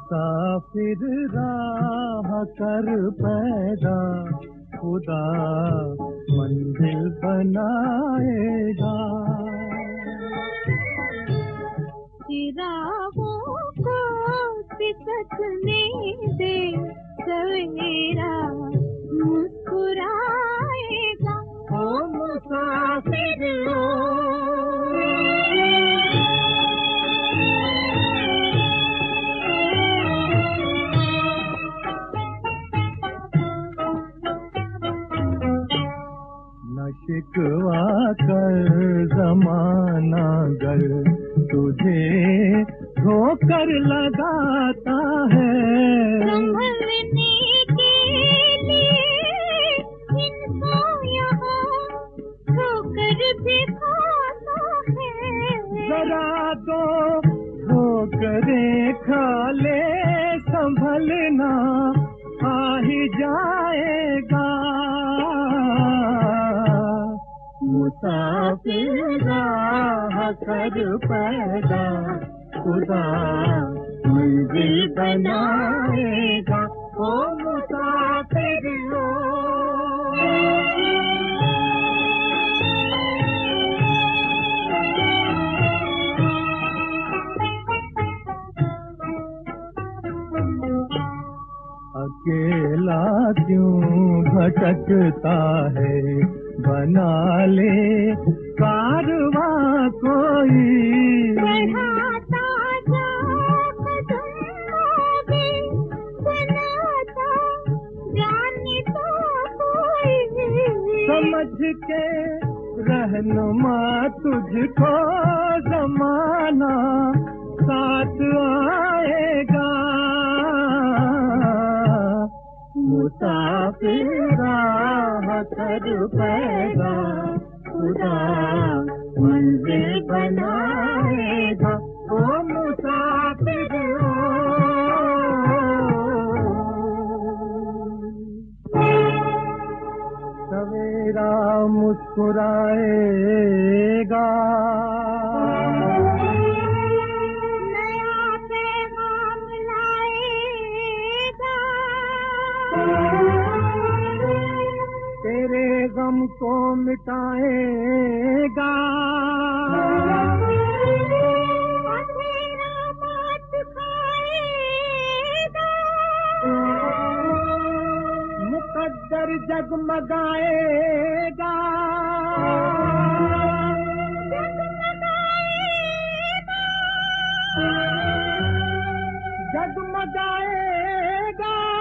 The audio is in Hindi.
मुसाफिर राह कर पैदा खुदा मंजिल बनाएगा। चिरागों को सिसकने दे, सवेरा मुस्कुराएगा। ओ मुसाफिर शिकवा कर ज़माना गर तुझे ठोकर लगाता है, संभलने के लिए इनको यहाँ ठोकर भी खाता है। जरा दो ठोकरें खा ले, संभलना आ ही जाएगा। मुसाफिर राह कर पैदा खुदा मंजिल बनाएगा। ओ मुसाफिर अकेला क्यों भटकता है, बना ले कारवां कोई। बढ़ाता जा कदम आगे, बनाता जाने तो कोई। समझ के रहनुमा तुझको ज़माना साथ आएगा। मुसाफिर राह कर पैदा खुदा मंजिल बनाएगा। ओ मुसाफिर सवेरा मुस्कुराएगा। तेरे गम को मिटाएगा। अंधेरा मात खाएगा। मुकद्दर जगमगाएगा। जगमगाएगा।